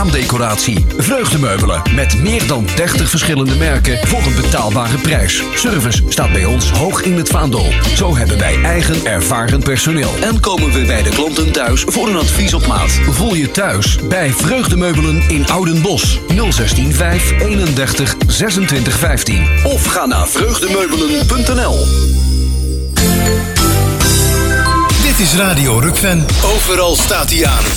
raamdecoratie. Vreugdemeubelen met meer dan 30 verschillende merken voor een betaalbare prijs. Service staat bij ons hoog in het vaandel. Zo hebben wij eigen ervaren personeel. En komen we bij de klanten thuis voor een advies op maat. Voel je thuis bij Vreugdemeubelen in Oudenbosch. 016 5 31 26 15. Of ga naar vreugdemeubelen.nl. Dit is Radio Rukven. Overal staat hij aan.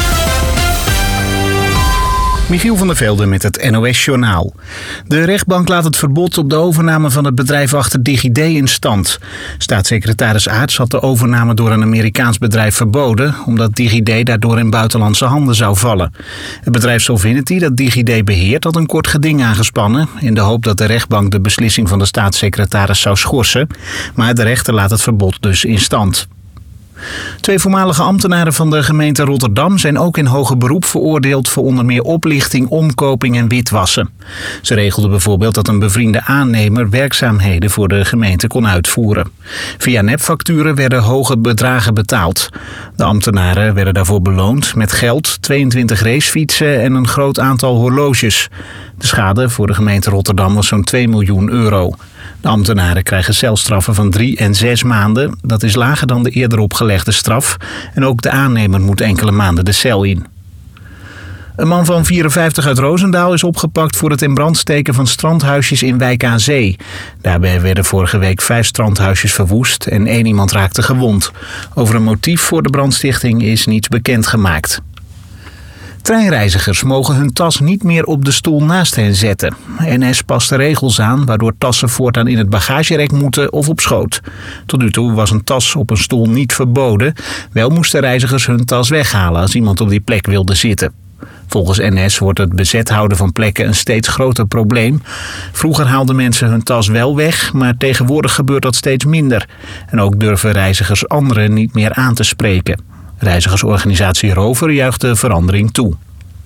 Michiel van der Velde met het NOS-journaal. De rechtbank laat het verbod op de overname van het bedrijf achter DigiD in stand. Staatssecretaris Aerts had de overname door een Amerikaans bedrijf verboden, omdat DigiD daardoor in buitenlandse handen zou vallen. Het bedrijf Solvinity dat DigiD beheert had een kort geding aangespannen, in de hoop dat de rechtbank de beslissing van de staatssecretaris zou schorsen. Maar de rechter laat het verbod dus in stand. 2 voormalige ambtenaren van de gemeente Rotterdam zijn ook in hoger beroep veroordeeld voor onder meer oplichting, omkoping en witwassen. Ze regelden bijvoorbeeld dat een bevriende aannemer werkzaamheden voor de gemeente kon uitvoeren. Via nepfacturen werden hoge bedragen betaald. De ambtenaren werden daarvoor beloond met geld, 22 racefietsen en een groot aantal horloges. De schade voor de gemeente Rotterdam was zo'n 2 miljoen euro. De ambtenaren krijgen celstraffen van 3 en 6 maanden. Dat is lager dan de eerder opgelegde straf. En ook de aannemer moet enkele maanden de cel in. Een man van 54 uit Roosendaal is opgepakt voor het in brand steken van strandhuisjes in Wijk aan Zee. Daarbij werden vorige week 5 strandhuisjes verwoest en 1 iemand raakte gewond. Over een motief voor de brandstichting is niets bekendgemaakt. Treinreizigers mogen hun tas niet meer op de stoel naast hen zetten. NS past de regels aan, waardoor tassen voortaan in het bagagerek moeten of op schoot. Tot nu toe was een tas op een stoel niet verboden. Wel moesten reizigers hun tas weghalen als iemand op die plek wilde zitten. Volgens NS wordt het bezet houden van plekken een steeds groter probleem. Vroeger haalden mensen hun tas wel weg, maar tegenwoordig gebeurt dat steeds minder. En ook durven reizigers anderen niet meer aan te spreken. Reizigersorganisatie Rover juicht de verandering toe.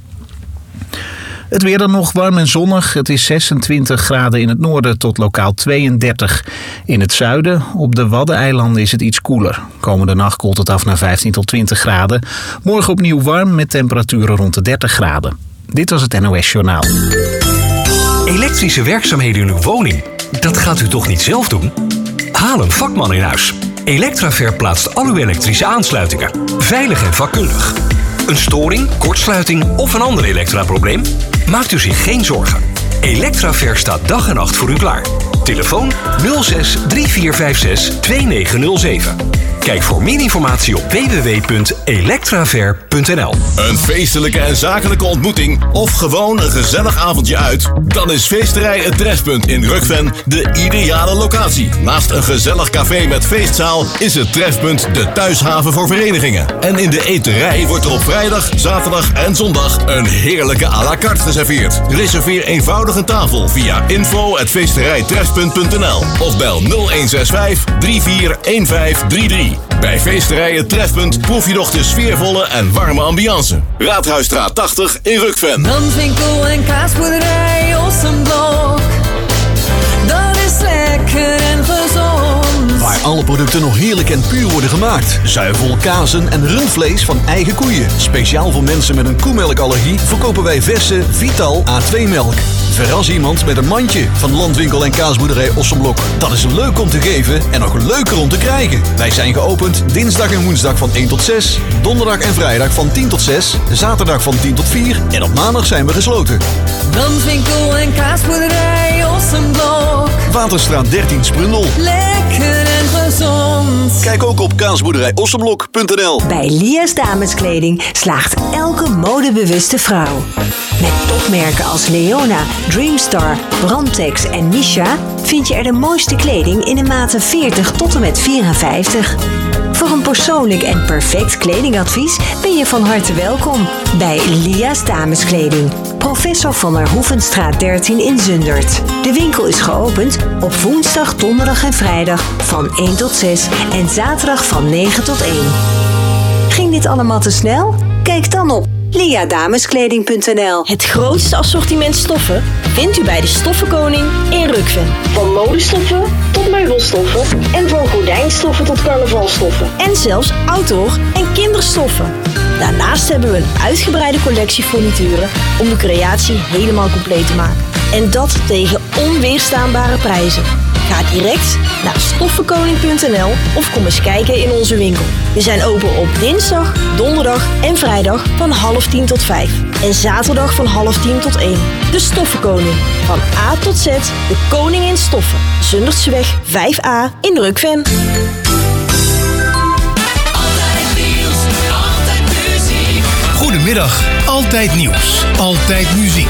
Het weer dan nog warm en zonnig. Het is 26 graden in het noorden tot lokaal 32. In het zuiden, op de Waddeneilanden, is het iets koeler. Komende nacht koelt het af naar 15 tot 20 graden. Morgen opnieuw warm met temperaturen rond de 30 graden. Dit was het NOS Journaal. Elektrische werkzaamheden in uw woning? Dat gaat u toch niet zelf doen? Haal een vakman in huis. Electraver plaatst al uw elektrische aansluitingen. Veilig en vakkundig. Een storing, kortsluiting of een ander elektraprobleem? Maakt u zich geen zorgen. Electraver staat dag en nacht voor u klaar. Telefoon 06 3456 2907. Kijk voor meer informatie op www.electraver.nl. Een feestelijke en zakelijke ontmoeting of gewoon een gezellig avondje uit? Dan is Feesterij Het Trefpunt in Rukven de ideale locatie. Naast een gezellig café met feestzaal is het Trefpunt de thuishaven voor verenigingen. En in de eterij wordt er op vrijdag, zaterdag en zondag een heerlijke à la carte geserveerd. Reserveer eenvoudig een tafel via info@feesterijtrefpunt.nl of bel 0165 341533. Bij Feesterij Het Trefpunt proef je nog de sfeervolle en warme ambiance. Raadhuisstraat 80 in Rukven. Landwinkel en kaasboerderij Ossenblok. Dat is lekker en gezond. Waar alle producten nog heerlijk en puur worden gemaakt. Zuivel, kazen en rundvlees van eigen koeien. Speciaal voor mensen met een koemelkallergie verkopen wij verse Vital A2-melk. Verras iemand met een mandje van Landwinkel en kaasboerderij Ossenblok. Dat is leuk om te geven en nog leuker om te krijgen. Wij zijn geopend dinsdag en woensdag van 1 tot 6. Donderdag en vrijdag van 10 tot 6. Zaterdag van 10 tot 4. En op maandag zijn we gesloten. Landwinkel en kaasboerderij Ossenblok. Waterstraat 13 Sprundel. Lekker en gezond. Kijk ook op kaasboerderijossenblok.nl. Bij Lia's Dameskleding slaagt elke modebewuste vrouw. Met topmerken als Leona, Dreamstar, Brandtex en Misha vind je er de mooiste kleding in de maten 40 tot en met 54. Voor een persoonlijk en perfect kledingadvies ben je van harte welkom bij Lia's Dameskleding. Professor van der Hoevenstraat 13 in Zundert. De winkel is geopend op woensdag, donderdag en vrijdag van 1 tot 6 en zaterdag van 9 tot 1. Ging dit allemaal te snel? Kijk dan op leadameskleding.nl. Het grootste assortiment stoffen vindt u bij de Stoffenkoning in Rukven. Van modestoffen tot meubelstoffen en van gordijnstoffen tot carnavalstoffen. En zelfs outdoor- en kinderstoffen. Daarnaast hebben we een uitgebreide collectie furnituren om de creatie helemaal compleet te maken. En dat tegen onweerstaanbare prijzen. Ga direct naar stoffenkoning.nl of kom eens kijken in onze winkel. We zijn open op dinsdag, donderdag en vrijdag van 9:30 tot 5. En zaterdag van 9:30 tot 1. De Stoffenkoning. Van A tot Z, de koning in stoffen. Zundertseweg 5A in Rukven. Goedemiddag, altijd nieuws, altijd muziek.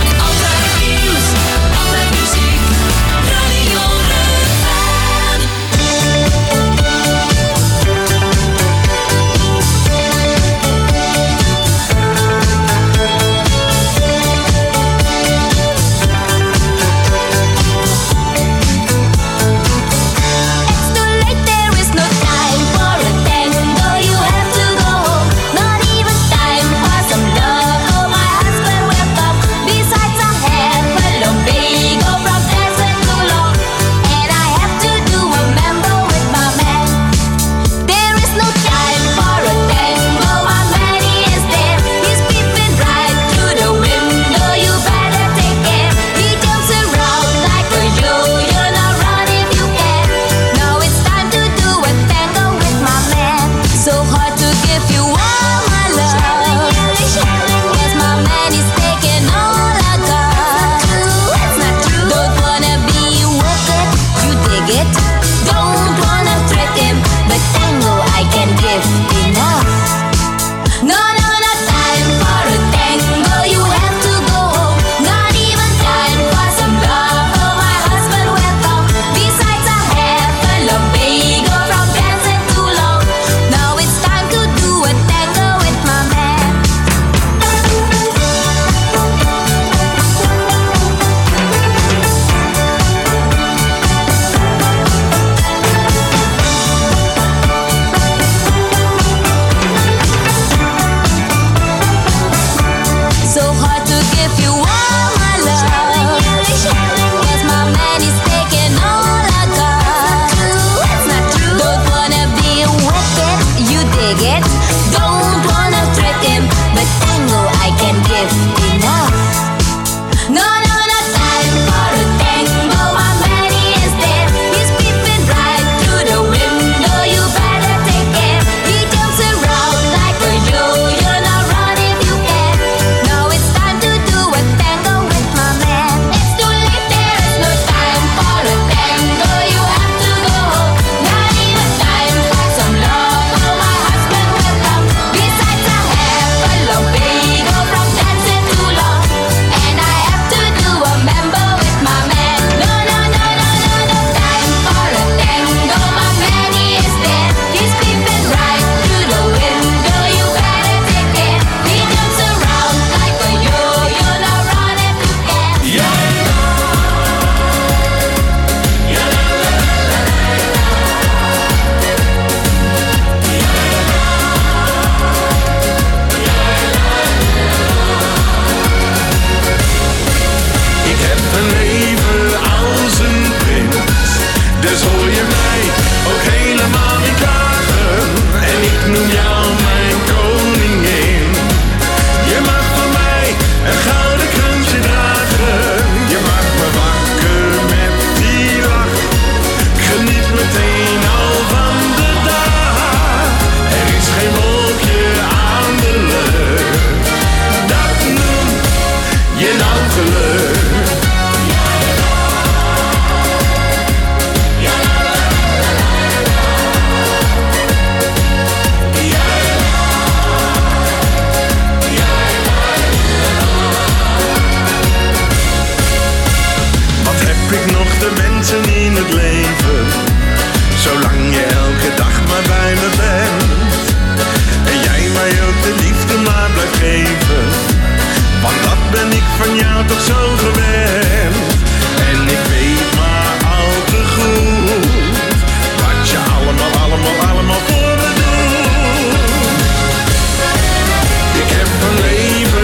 allemaal voor me doen. Ik heb een leven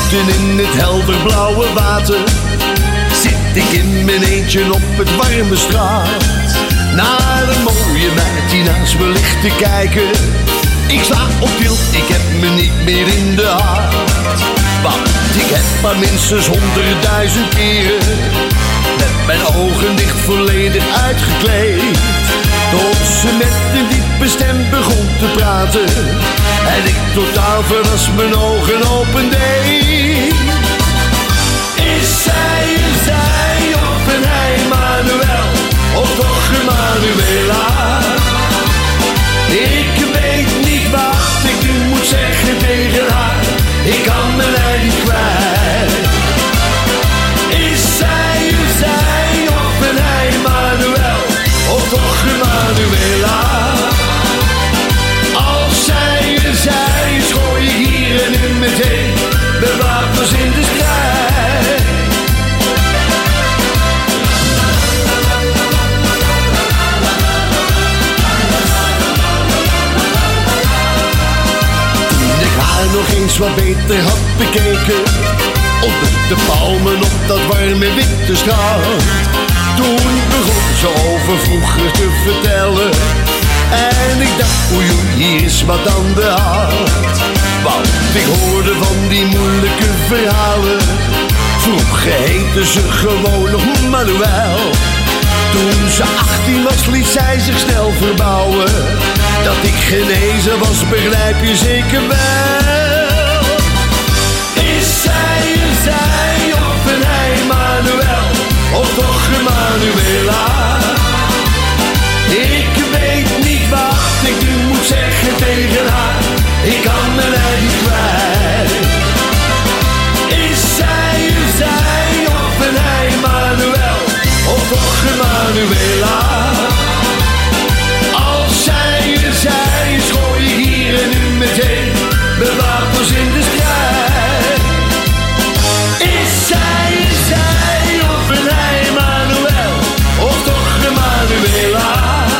voeten in het helderblauwe water zit ik in mijn eentje op het warme strand. Naar een mooie meid die naast me ligt te kijken. Ik sla op tilt, ik heb me niet meer in de hand. Want ik heb maar minstens 100.000 keren met mijn ogen dicht volledig uitgekleed. Tot ze met een diepe stem begon te praten en ik totaal verrast mijn ogen opendeed. Is zij of een hij Manuel, of toch Emanuela? Ik weet niet wat ik nu moet zeggen tegen haar, ik kan me niet kwijt. Is zij of een hij Manuel, of toch Emanuela? Als zij is, gooi ik hier en nu meteen de wapens in de strijd. Toen ik haar nog eens wat beter had bekeken, onder de palmen op dat warme witte strand, toen begon ze over vroeger te vertellen. En ik dacht, oei, hier is wat aan de hand. Want ik hoorde van die moeilijke verhalen. Vroeger heette ze gewoon nog Manuel. Toen ze 18 was, liet zij zich snel verbouwen. Dat ik genezen was, begrijp je zeker wel. Is zij of een hij Manuel, of toch Emanuela? Ik weet niet wat ik nu moet zeggen tegen haar, ik kan me niet kwijt. Is zij of een hij Manuel, of toch Emanuela? Als zij is, gooi ik hier en nu meteen de wapens in de strijd. Is zij of een hij Manuel, of toch Emanuela?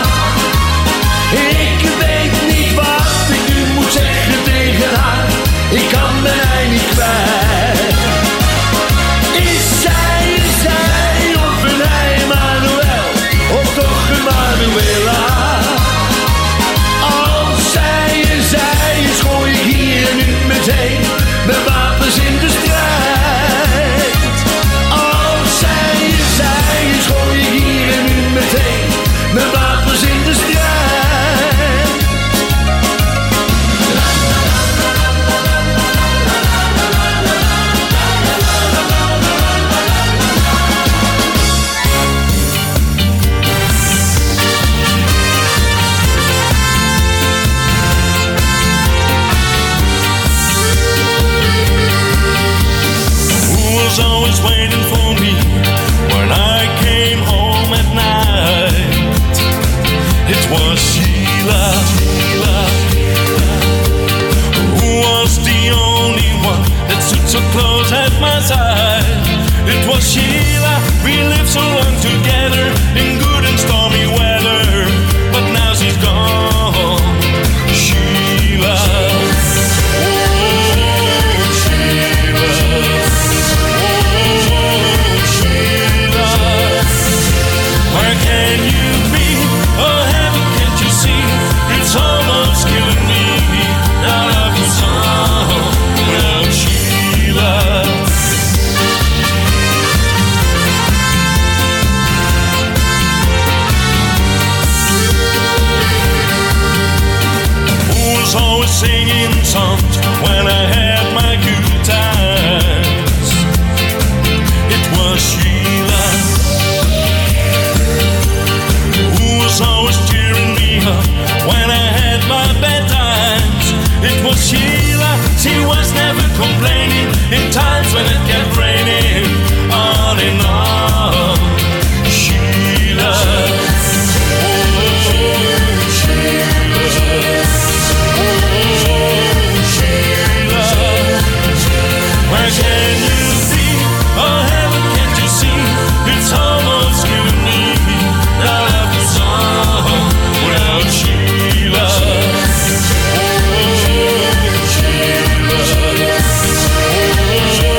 Ik weet niet wat ik nu moet zeggen tegen haar, ik kan me niet kwijt. Is zij of een hij Manuel, of toch Emanuela? Als zij is, gooi ik hier en nu meteen de wapens in de strijd. Als zij is, gooi ik hier en nu meteen de wapens in de strijd. Always waiting for me when I came home at night. It was Sheila, who was the only one that stood so close at my side. It was Sheila, we lived so long together in good and stormy weather, but now she's gone. Sheila, where can you be? Oh heaven, can't you see? It's almost killing me. Now love is gone without Sheila. Who was always singing songs when I had my good times? It was Sheila. Always cheering me up when I had my bad times. It was Sheila, she was never complaining in times when it kept raining on and on. Sheila, Sheila, where can you be? Oh heaven, can't you see? It's almost killing me. Now love is gone without Sheila. Sheila.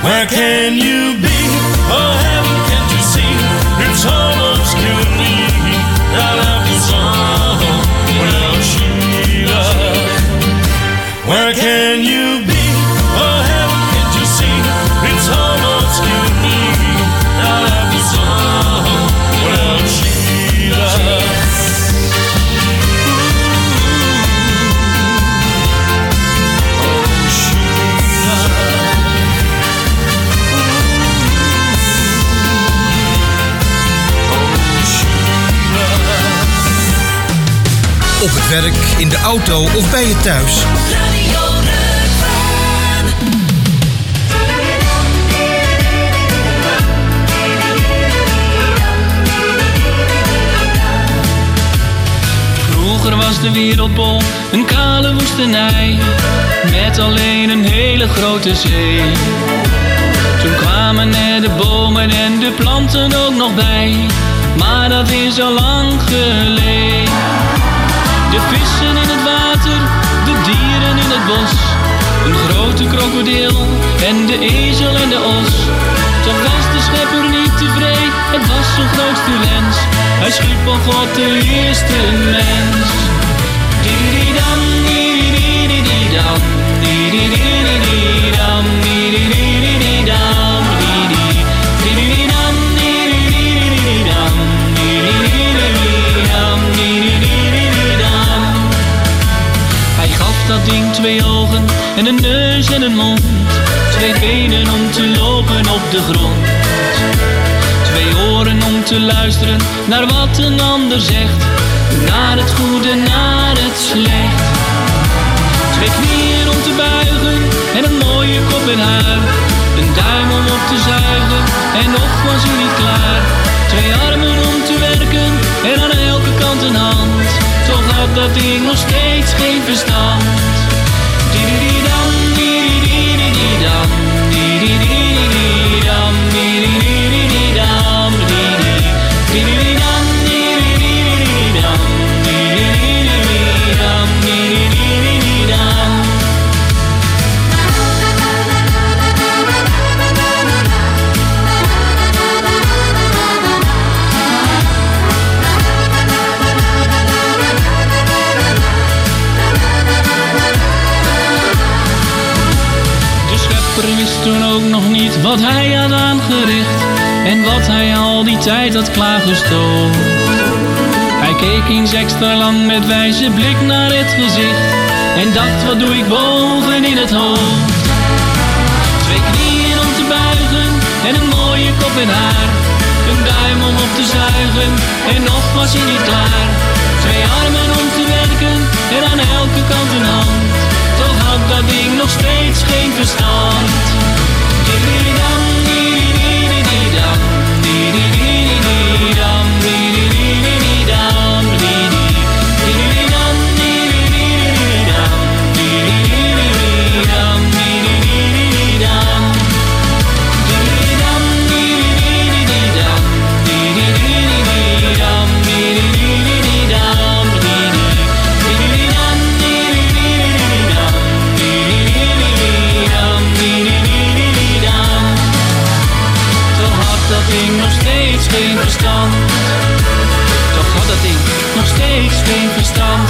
Where can you be? Oh heaven, can't you see? It's almost killing me. I love you so without Sheila. Where can you be? Oh heaven, can't you see? It's almost killing me. I love you so without Sheila. Op het werk, in de auto of bij je thuis. Radio Rukven. Vroeger was de wereldbol een kale woestenij, met alleen een hele grote zee. Toen kwamen er de bomen en de planten ook nog bij, maar dat is al lang geleden. De vissen in het water, de dieren in het bos, een grote krokodil en de ezel en de os. Toch was de schepper niet tevreden, het was zijn grootste wens. Hij schiep al God de eerste mens. Di-di-di-dam, di-di-di-di-dam, di-di-di-di-dam, di-di-di-di-dam, di-di-di-di-dam, di-di-di-di-dam, di-di-di-di-dam, di-di-di-di-dam. Hij gaf dat ding 2 ogen en een neus en een mond, 2 benen om te lopen op de grond, 2 oren om te luisteren naar wat een ander zegt, naar het goede, naar het slecht. 2 knieën om te buigen en een mooie kop en haar, een duim om op te zuigen en nog was hij niet klaar. 2 armen om te werken en aan elke kant een hand, toch had dat ding nog steeds geen verstand. Di-di-di-dam, di-di-di-di-dam, di-di-di-di-dam, di-di-di-di-dam, di-di-di-di-dam, di-di-di-di-dam, di-di-di-di-dam, di-di-di-di-dam. Wist toen ook nog niet wat hij had aangericht en wat hij al die tijd had klaargestoomd. Hij keek eens extra lang met wijze blik naar het gezicht en dacht, wat doe ik boven in het hoofd? 2 knieën om te buigen en een mooie kop en haar, een duim om op te zuigen en nog was hij niet klaar. 2 armen om te werken en aan elke kant een hand, toch had dat ding nog steeds geen verstand. Di-di-di-dam, di-di-di-di-dam, di-di-di-di-dam, di-di-di-di-dam, di-di-di-di-dam, di-di-di-di-dam, di-di-di-di-dam, di-di-di-di-dam, di-di-di-dam, di-di-di-di-dam, di-di-di-di-dam, di-di-di-di-dam, dat ding nog steeds geen verstand. Toch had dat ding nog steeds geen verstand.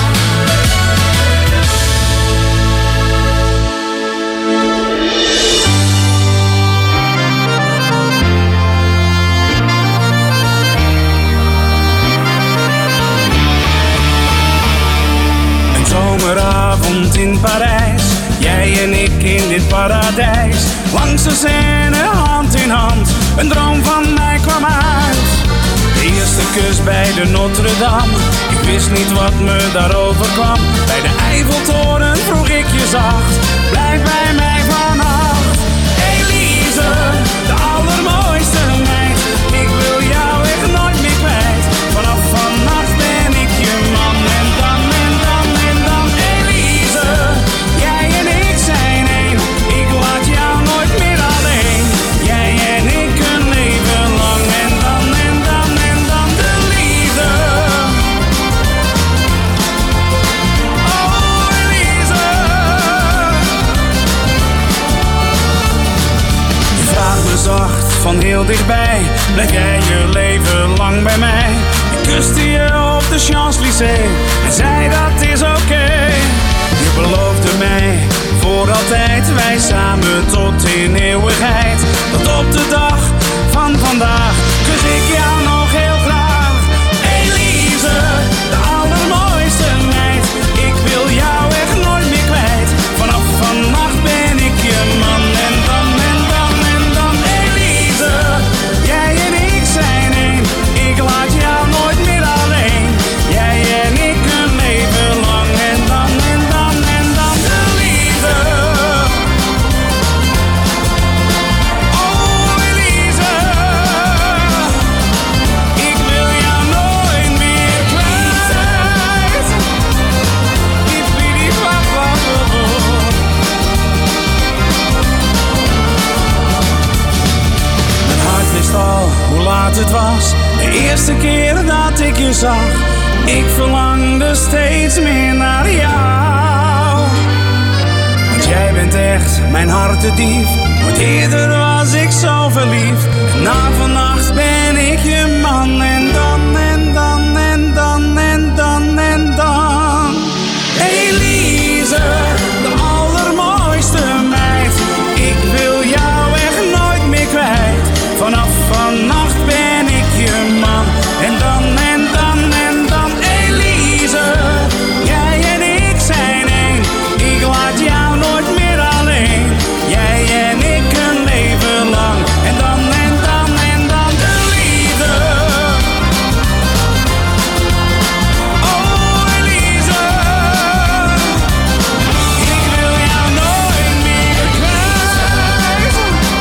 Een zomeravond in Parijs, jij en ik in dit paradijs. Langs de Seine, hand in hand, een droom van mij kwam uit. De eerste kus bij de Notre-Dame, ik wist niet wat me daarover kwam. Bij de Eiffeltoren vroeg ik je zacht, blijf bij mij vannacht. Elise, de allermooiste meid, ik wil jou echt nooit meer kwijt. Vanaf vannacht ben ik je man en dan en dan en dan. Elise, jij en ik zijn één, ik laat jou nooit meer alleen. Jij en ik een leven lang en dan en dan en dan de liefde. Oh Elise, zacht van heel dichtbij. Blijf jij je leven lang bij mij. Ik kuste je op de Champs-Élysées en zei dat is oké. Je beloofde mij voor altijd, wij samen tot in eeuwigheid. Tot op de dag van vandaag kus ik jou nog heel graag. Elise, de allermooiste meid, ik wil jou echt nooit meer kwijt. Vanaf vannacht ben ik je man en dan en dan en dan. Elise, jij en ik zijn één, ik laat jou nooit meer alleen. Jij en ik een leven lang en dan en dan en dan. Elise, oh Elise, ik wil jou nooit meer kwijt. Mijn hart wist al hoe laat het was, de eerste keer dat ik je zag. Ik verlangde steeds meer naar jou. Want jij bent echt mijn hartedief. Nooit eerder was ik zo verliefd. En na vannacht ben ik je man. En dan en dan en dan en dan en dan. Elise, de allermooiste meid, ik wil jou echt nooit meer kwijt. Vanaf vannacht ben ik je man. En dan en dan en dan. Elise, jij en ik zijn één, ik laat jou nooit meer alleen. Jij en ik een leven lang. En dan en dan en dan. Elise, oh Elise, ik wil jou nooit meer kwijt.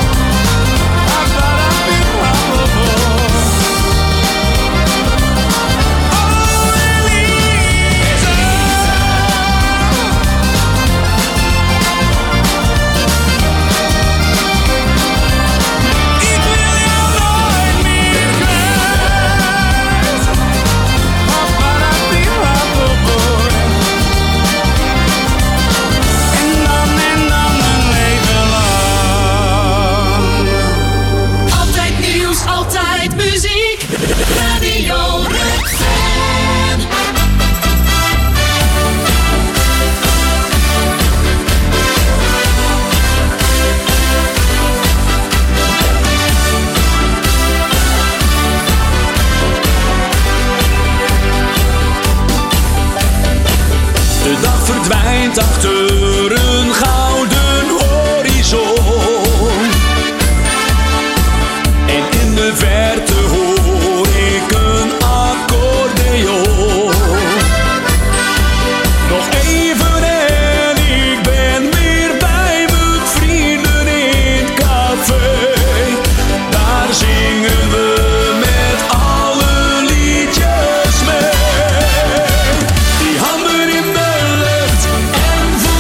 Altijd nieuws, altijd muziek. Radio Rukven. De dag verdwijnt achter een gouden horizon. En in de verte hoor ik een accordeon. Nog even en ik ben weer bij mijn vrienden in het café. Daar zingen we met alle liedjes mee. Die handen in de lucht en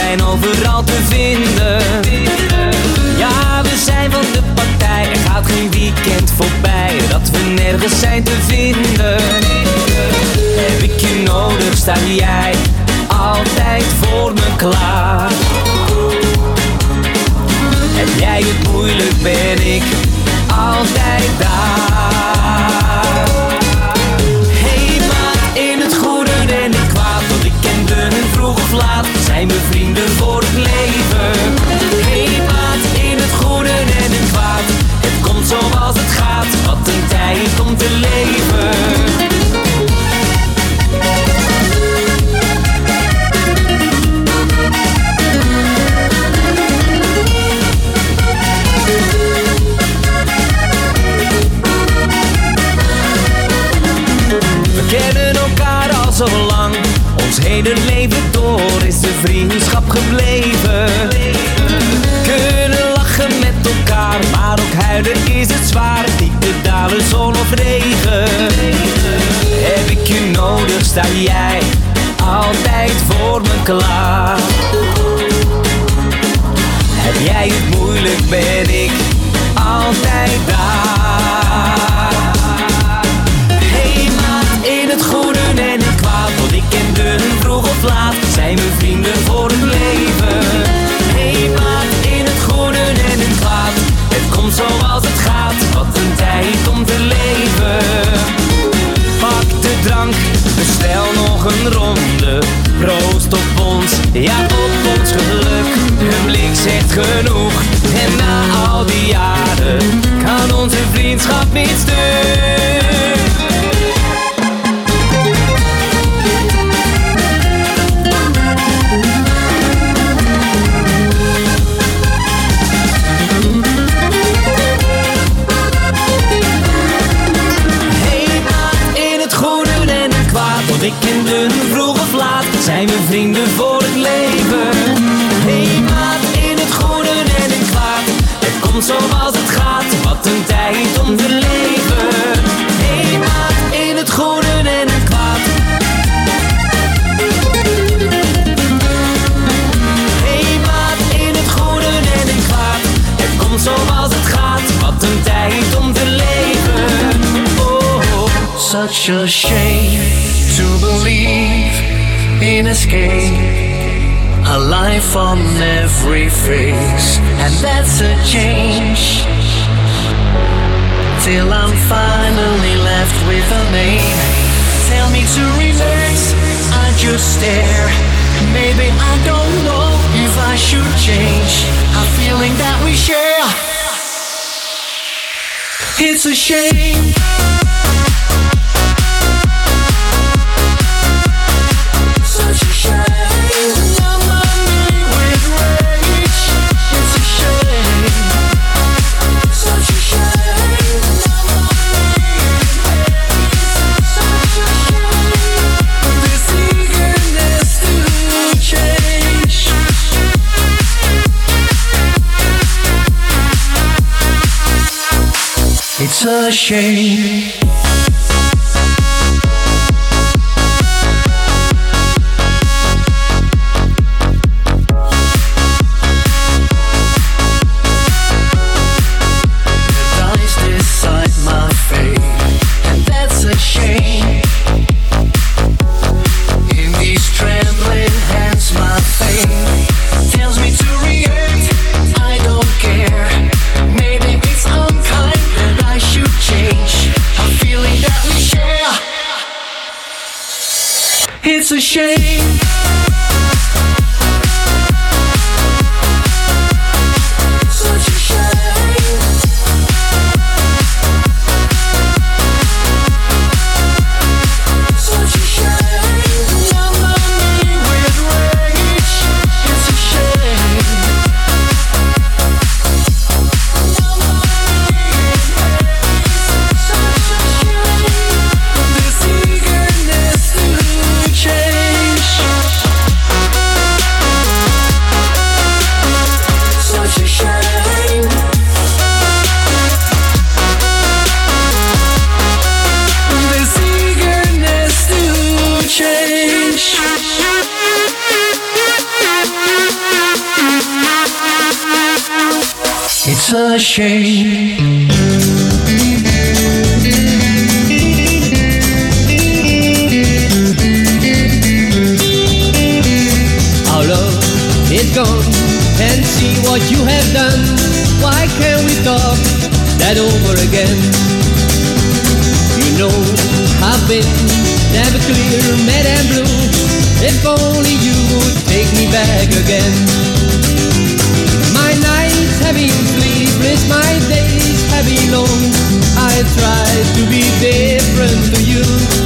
zijn overal te vinden. Ja, we zijn van de partij, er gaat geen weekend voorbij dat we nergens zijn te vinden. Heb ik je nodig, sta jij altijd voor me klaar. Heb jij het moeilijk, ben ik altijd daar. Hey maat, in het goede en het kwaad, want ik ken hun vroeg of laat, zijn we vrienden voor het leven. Hey maat, in het goede en het kwaad, het komt zoals het gaat, wat een tijd om te leven. We kennen elkaar al zo lang, ons hele leven door is de vriendschap gebleven. Kunnen lachen met elkaar, maar ook huilen is het zwaar, diepe dalen, zon of regen. Heb ik je nodig, sta jij altijd voor me klaar. Heb jij het moeilijk, ben ik altijd daar. Hey maat, in het goede en het kwaad, want ik ken hun vroeg of laat, zijn we vrienden voor het leven. Hey maat, in het goede en het kwaad, het komt zoals het gaat, wat een tijd om te leven. Pak de drank, bestel nog een ronde, proost op ons, ja op ons geluk. Een blik zegt genoeg, en na al die jaren kan onze vriendschap niet stuk. Want ik ken hun vroeg of laat, zijn we vrienden voor het leven. Hey maat, in het goede en het kwaad, het komt zoals het gaat, wat een tijd om te leven. Hey maat, in het goede en het kwaad. Hey maat, in het goede en het kwaad, het komt zoals het gaat, wat een tijd om te leven. Oh, such a shame to believe in escape, a life on every face, and that's a change. Till I'm finally left with a name. Tell me to relax, I just stare. Maybe I don't know if I should change a feeling that we share. It's a shame. It's a shame. It's a shame. Such a shame. Such a shame. Number me with rage. It's a shame. Number me with rage. Such a shame. This eagerness to change. a shame. Our love is gone, and see what you have done. Why can't we talk that over again? You know I've been never clear, mad and blue. If only you would take me back again. My nights have been sleepless, my days have been long. I tried to be different to you.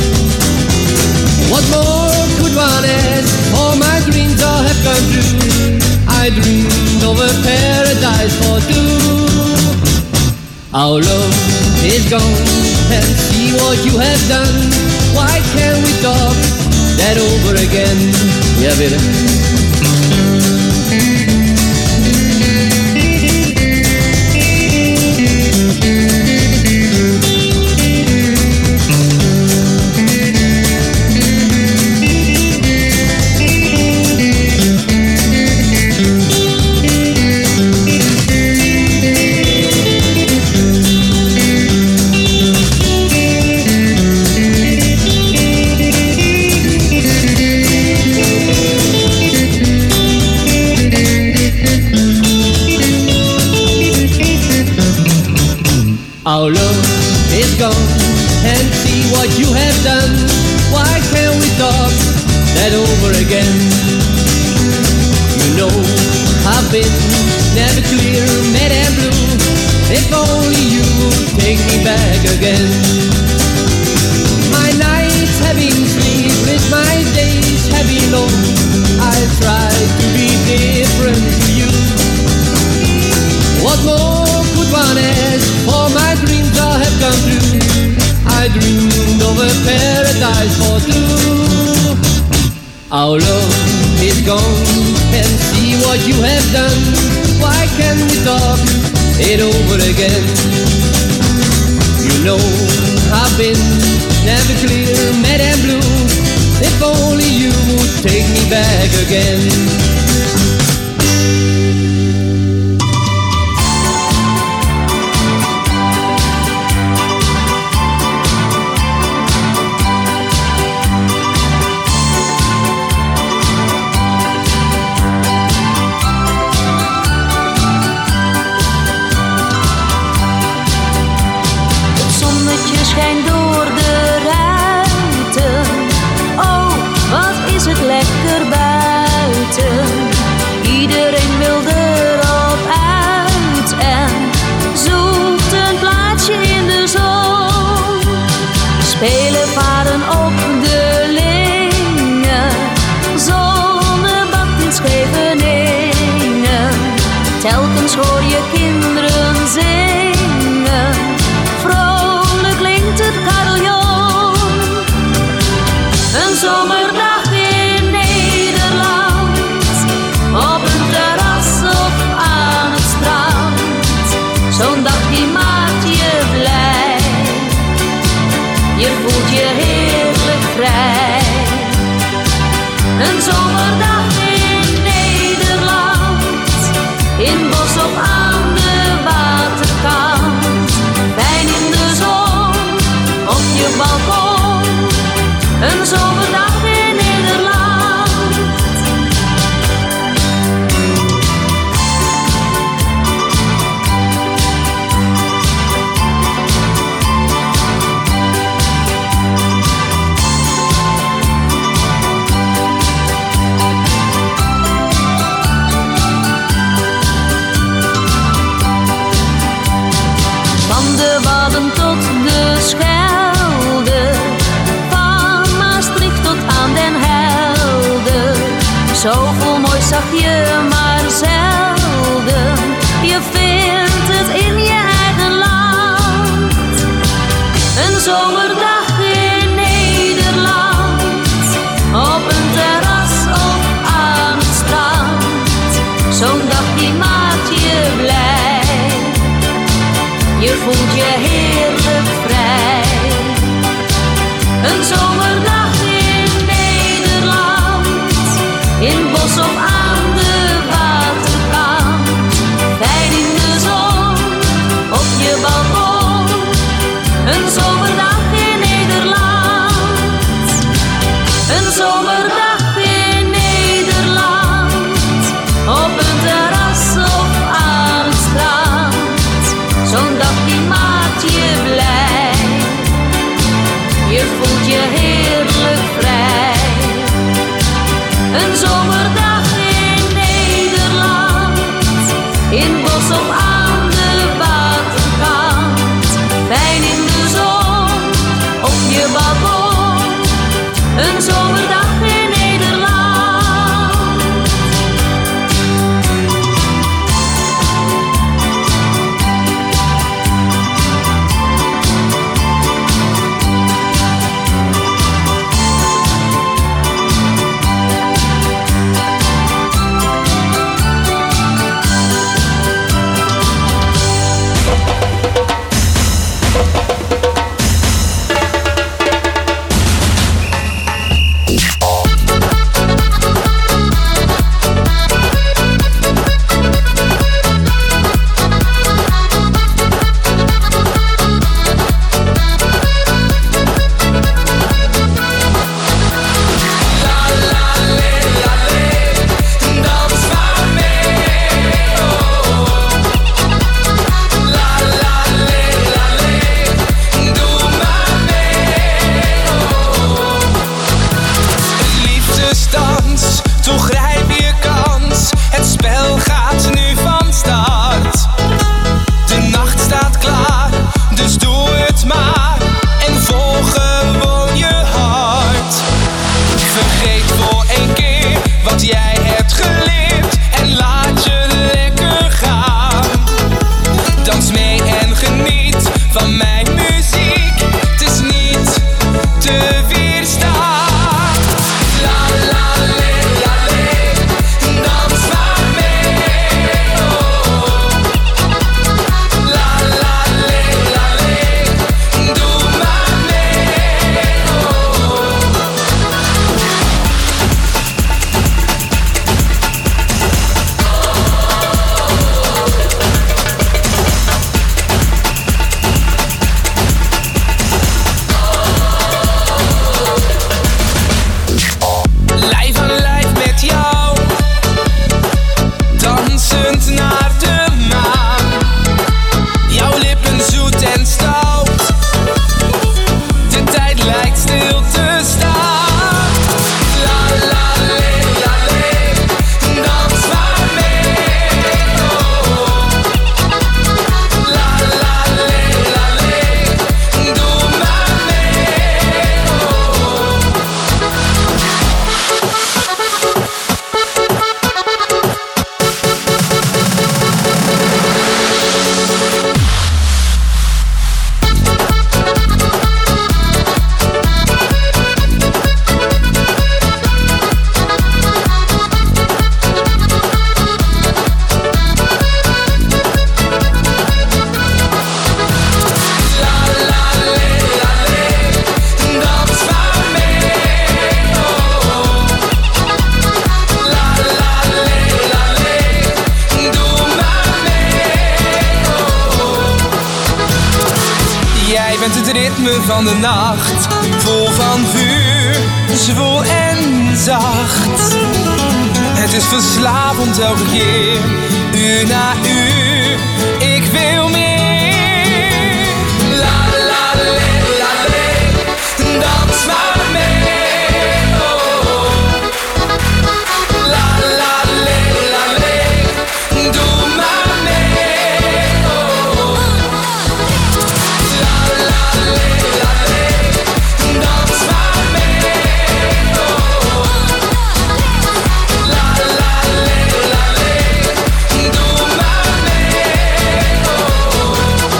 What more could one ask? All my dreams all have come true. I dreamed of a paradise for two. Our love is gone, and see what you have done. Why can't we talk that over again? Yeah, baby. Our love is gone, and see what you have done. Why can't we talk that over again? You know I've been never clear, mad and blue. If only you would take me back again. My nights have been sleepless, my days have been long. I tried to be different to you. What more could one ask? All my dreams all have come true. I dreamed of a paradise for two. Our love is gone, and see what you have done. Why can't we talk it over again? You know I've been never clear, mad and blue. If only you would take me back again. Schijnt door de ruiten. Oh, wat is het lekker buiten. Iedereen wil erop uit en zoekt een plaatsje in de zon. Spelen varen op de Lingen, zonnebad in Scheveningen. Telkens hoor je kinderen zingen, vrolijk klinkt het carillon. Een zomerdag in Nederland, op een terras of aan het strand. Zo'n dag die maakt je blij, je voelt je heerlijk vrij. Een zomerdag in Nederland, in bos of aan de waterkant. Fijn in de zon, op je balkon, een zomerdag in Nederland. Van de Wadden tot de Schelde, van Maastricht tot aan Den Helder. Zoveel moois zag je maar zelden, je vindt het in je eigen land. Een zomerdag in Nederland, op een terras of aan het strand. Zo'n dag die maakt je blij, je voelt je heerlijk vrij. Een zomerdag in Nederland, in bos of aan de waterkant. Fijn in de zon, Jij bent het ritme van de nacht, vol van vuur, zwoel en zacht. Het is verslavend elke keer, uur na uur, ik wil meer. La la le, la le, dans maar mee. Oh. La la le, la le, doe maar mee. Oh. La la le, la le, dans maar mee. Oh. La la le, la le, doe maar mee. Oh.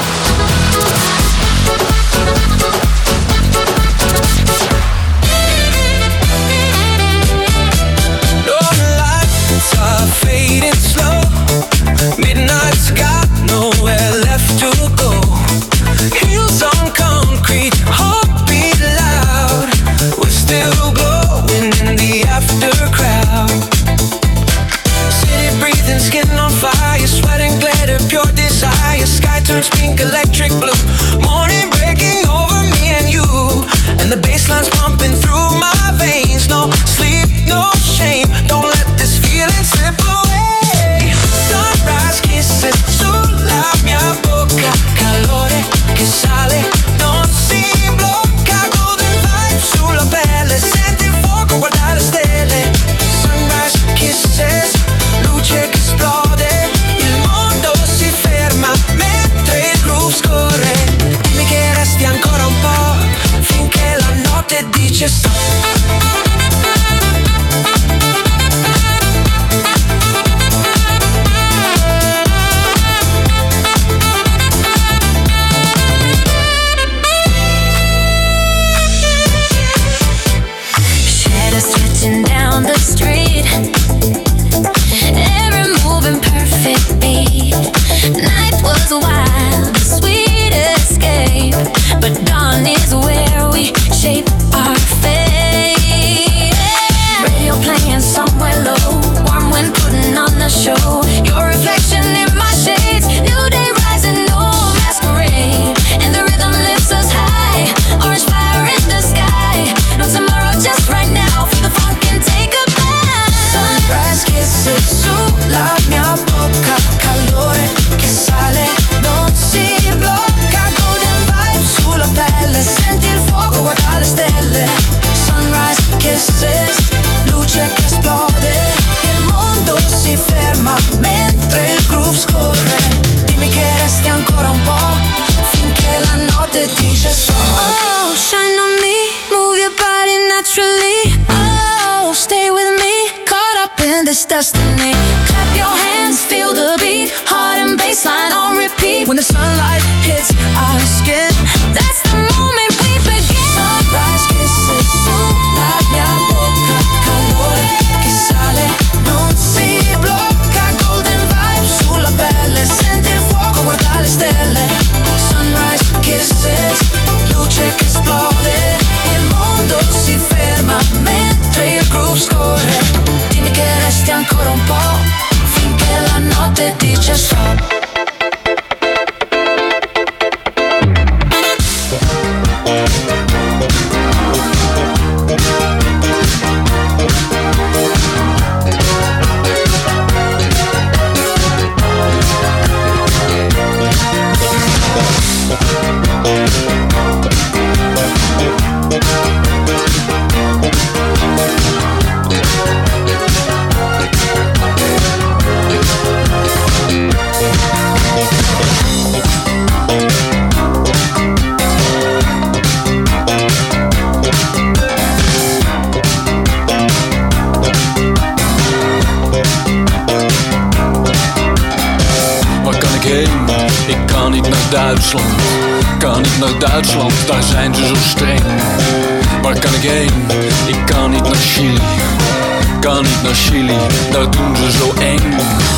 Northern lights are fading slow. Midnight's got nowhere left to go. Heels on concrete, heartbeat loud. We're still glowing in the after crowd. City breathing, skin on fire, sweating glitter, pure desire. Sky turns pink, electric blue. Morning breaking over me and you, and the bassline's pumping through my veins. No sleep, no shame. Don't let this feeling slip away. Sunrise kisses sulla mia bocca, calore che sale, non si blocca. Golden vibes sulla pelle, senti il fuoco, guarda le stelle. Sunrise kisses, luce che esplode, il mondo si ferma mentre il groove scorre. Dimmi che resti ancora un po' finché la notte dice stop. Shadows stretching down the street, every move in perfect beat. Night was wild, a sweet escape, but dawn is where we shape our fate. Radio playing somewhere low, warm wind putting on the show. Your reflection in my shades, new day rising, no masquerade, and the rhythm lifts us high. Orange fire in the sky, no tomorrow, just right now. Feel the funk and take a bath. Sunrise kisses sulla mia bocca, calore che sale, non si blocca. Golden vibes sulla pelle, senti il fuoco, guarda le stelle. Sunrise kisses, luce che esplode, il mondo si ferma mentre il groove scorre. Dimmi che resti ancora un po' finché la notte dice stop. Oh, shine on me, move your body naturally. Oh, stay with me, caught up in this destiny. Clap your hands, feel the beat, heart and bassline on repeat. When the sunlight hits our skin, That's the moment we begin. sunrise kisses sulla mia bocca, calore che sale, non si blocca. Golden vibes sulla pelle, senti il fuoco, guarda le stelle. Sunrise kisses, luce che esplode, il mondo si ferma mentre il groove scorre. Dimmi che resti ancora un po' finché la notte dice stop. Ik kan niet naar Duitsland, kan niet naar Duitsland, daar zijn ze zo streng. Waar kan ik heen? Ik kan niet naar Chili, kan niet naar Chili, daar doen ze zo eng.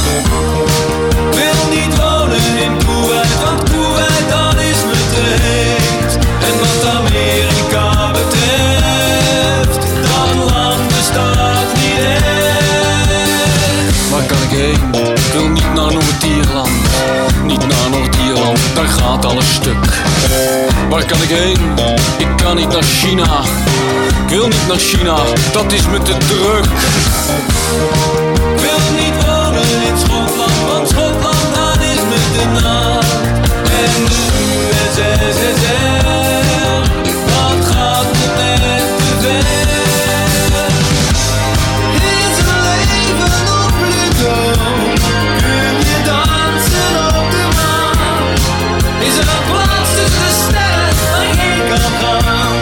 Wil niet wonen in Kuwait, want Kuwait dat is me te heet. En wat Amerika betreft, dat land bestaat niet echt. Waar kan ik heen? Ik wil niet naar Noord-Ierland, niet naar Noord-Ierland, daar gaat alles stuk. Waar kan ik heen? Ik kan niet naar China. Ik wil niet naar China, dat is me te druk. Ik wil niet wonen in Schotland, want Schotland dat is me te nat. En de USSR, dat gaat me net te ver. Is er leven op Pluto? Kun je dansen op de maan? Is er een plaats tussen de sterren waarheen kan gaan?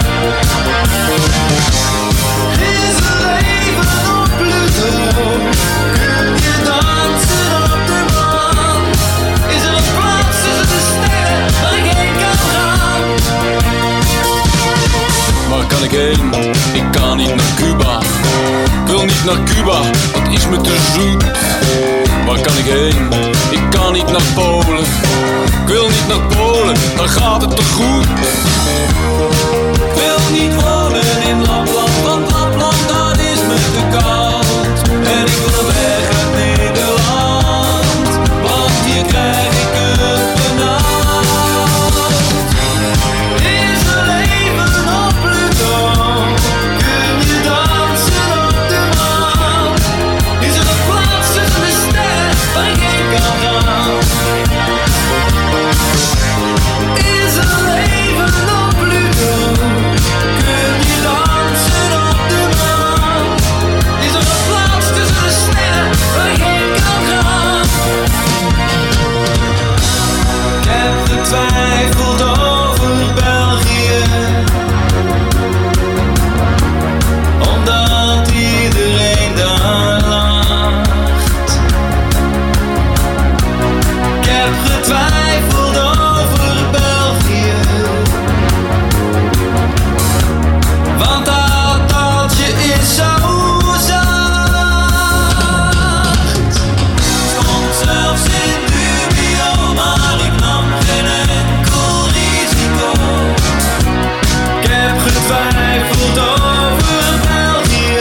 Is er leven op Pluto? Kun je dansen op de maan? Is er een plaats tussen de sterren waarheen kan gaan? Waar kan ik heen? Ik kan niet naar Cuba. Ik wil niet naar Cuba, dat is me te zoet. Waar kan ik heen? Ik kan niet naar Polen. Ik wil niet naar Polen, dan gaat het te goed. Ik wil niet wonen in Lapland, want Lapland dat is me te koud. En ik wil weg uit Nederland, want hier krijg ik het benauwd. Is er leven op Pluto? Kun je dansen op de maan? Is er een plaats tussen de sterren waar geen kan gaan? Is er leven op Pluto? Kun je dansen op de maan? Is er een plaats tussen de sterren waar geen kan gaan? Ik heb getwijfeld over België, omdat iedereen daar lacht. Ik heb getwijfeld over België, want dat taaltje is zo zacht. Stond zelfs in dubio, maar ik nam geen enkel risico. Ik heb getwijfeld over België.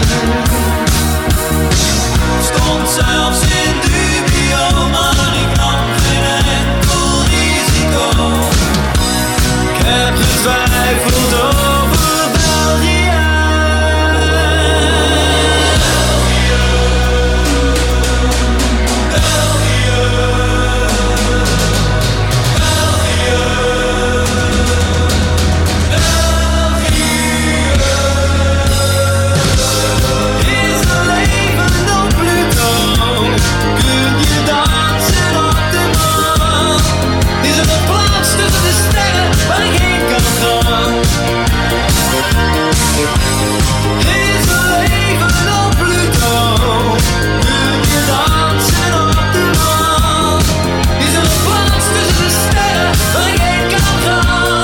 Stond zelfs in dubio, maar ik nam geen enkel risico. Ik heb getwijfeld over België. Is er leven op Pluto? Kun je dansen op de maan? Is er een plaats tussen de sterren waar ik heen kan gaan? Is er leven op Pluto? Kun je dansen op de maan? Is er een plaats tussen de sterren waar ik heen kan gaan?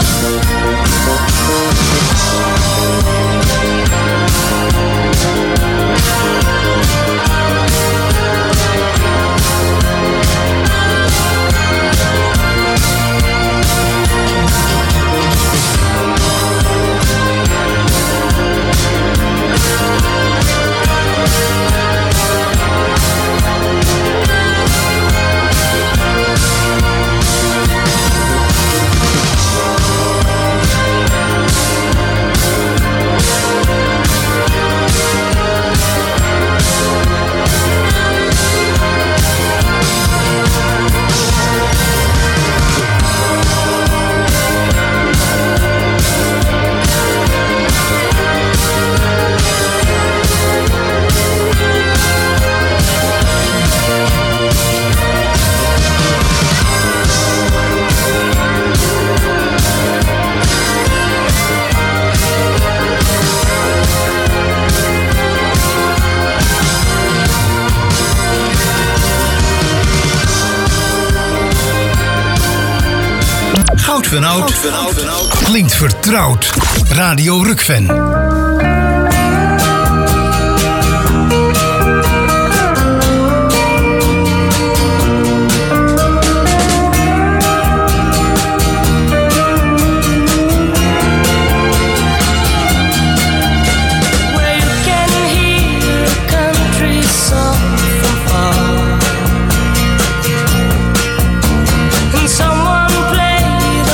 Goud van oud klinkt vertrouwd. Radio Rukven. Someone play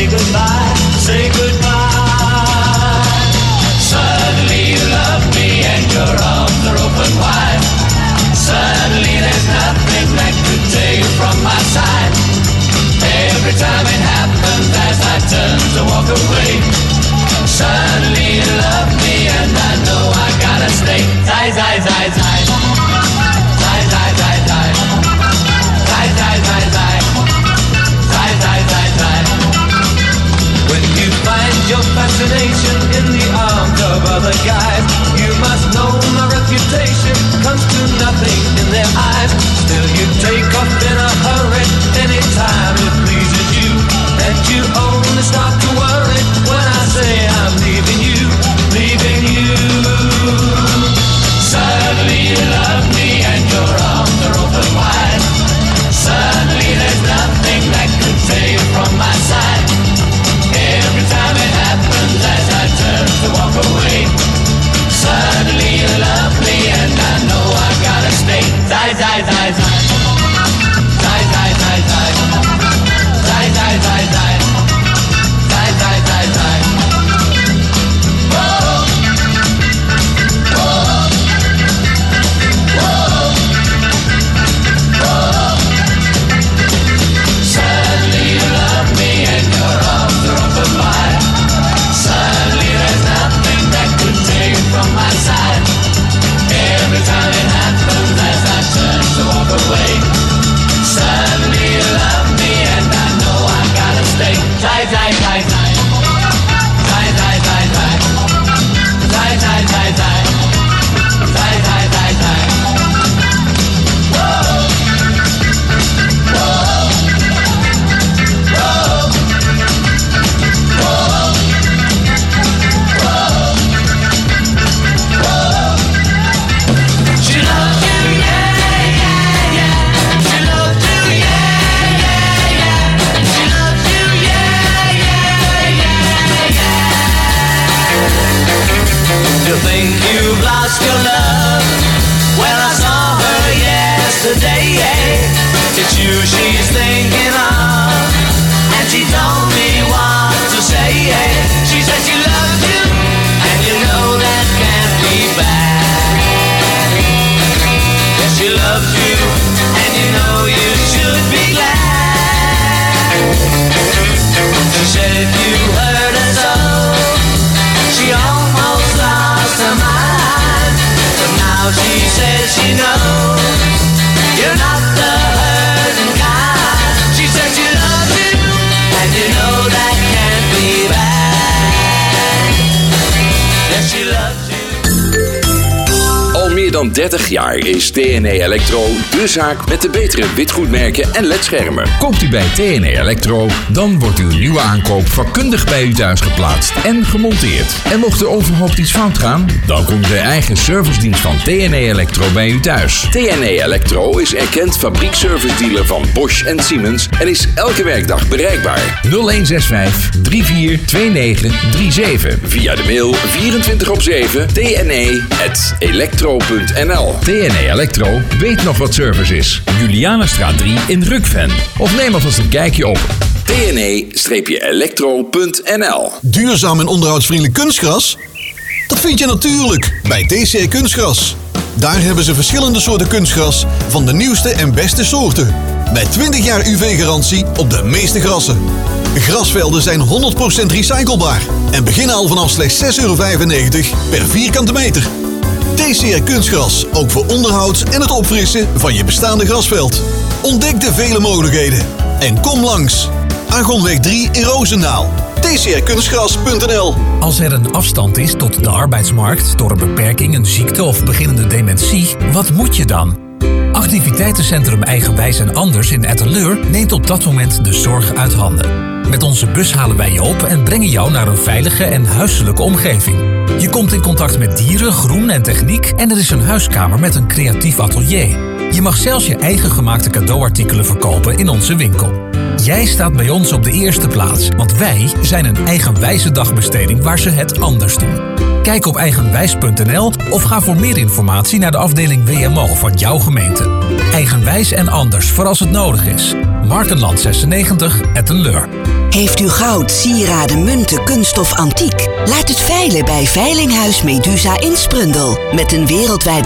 goodbye, say goodbye. Suddenly you love me and your arms are open wide. Suddenly there's nothing that could tear you from my side. Every time it happens as I turn to walk away. Suddenly you love me and I know I gotta stay. Die, die, die, die. Die, die, die, die. Die, die, die, die. Die, die, die, die. When you find your fascination in the arms of other guys, you must know my reputation comes to nothing in their eyes. Still you take off in a hurry anytime it pleases you, and you only start to worry when I say I'm leaving you, leaving you. Suddenly you love me and your arms are open wide. Suddenly there's nothing that could tear you from my side. Every time it happens as I turn to walk away. Suddenly you love me and I know I gotta stay. Die, die, die, die. Die, die, die, die. Die, die, die, die. Die, die, die, die. Whoa. Whoa. Whoa. Whoa. Suddenly you love me and your arms are open wide. Suddenly there's nothing that could take you from my side. Every time it happens as I turn to walk away. Suddenly you love me and I know I gotta stay. Die, die, die, die. Die, die, die, die. Die, die, die, die. Die, die, die, die. Whoa. Whoa. Whoa. Whoa. Whoa. Whoa. She loves you, yeah, yeah, yeah. She loves you, yeah, yeah, yeah. She loves you, yeah, yeah, yeah, yeah. You think you've lost your love? Well, I saw her yesterday, yeah. It's you she's thinking of, and she told me what to say, yeah. She said she loves you, and you know that can't be bad. Yes, she loves you, and you know you should be glad. She said you hurt her so, she almost lost her mind. But now she says she knows you're not the hurting kind. She said she loves you, and you know that can't be bad. Yes, she loves you. Al meer dan 30 jaar is TNE Electro de zaak met de betere witgoedmerken en ledschermen. Koopt u bij TNE Electro, dan wordt uw nieuwe aankoop vakkundig bij u thuis geplaatst en gemonteerd. En mocht er overhoop iets fout gaan, dan komt de eigen servicedienst van TNE Electro bij u thuis. TNE Electro is erkend fabriekservice-dealer van Bosch en Siemens en is elke werkdag bereikbaar. 0165 342937. Via de mail 24/7 tne@electro.nl. TNE Electro weet nog wat service is. Julianastraat 3 in Rukven. Of neem alvast een kijkje op tne-electro.nl. Duurzaam en onderhoudsvriendelijk kunstgras? Dat vind je natuurlijk bij TCR Kunstgras. Daar hebben ze verschillende soorten kunstgras van de nieuwste en beste soorten. Met 20 jaar UV-garantie op de meeste grassen. Grasvelden zijn 100% recyclebaar en beginnen al vanaf slechts €6,95 per vierkante meter. TCR Kunstgras, ook voor onderhoud en het opfrissen van je bestaande grasveld. Ontdek de vele mogelijkheden en kom langs. Argonweg 3 in Roosendaal. tcrkunstgras.nl. Als er een afstand is tot de arbeidsmarkt door een beperking, een ziekte of beginnende dementie, wat moet je dan? Activiteitencentrum Eigenwijs en Anders in Etteleur neemt op dat moment de zorg uit handen. Met onze bus halen wij je op en brengen jou naar een veilige en huiselijke omgeving. Je komt in contact met dieren, groen en techniek en er is een huiskamer met een creatief atelier. Je mag zelfs je eigen gemaakte cadeauartikelen verkopen in onze winkel. Jij staat bij ons op de eerste plaats, want wij zijn een eigenwijze dagbesteding waar ze het anders doen. Kijk op eigenwijs.nl of ga voor meer informatie naar de afdeling WMO van jouw gemeente. Eigenwijs en Anders voor als het nodig is. Markenland 96, Etteleur. Heeft u goud, sieraden, munten, kunststof, antiek? Laat het veilen bij Veilinghuis Medusa in Sprundel. Met een wereldwijd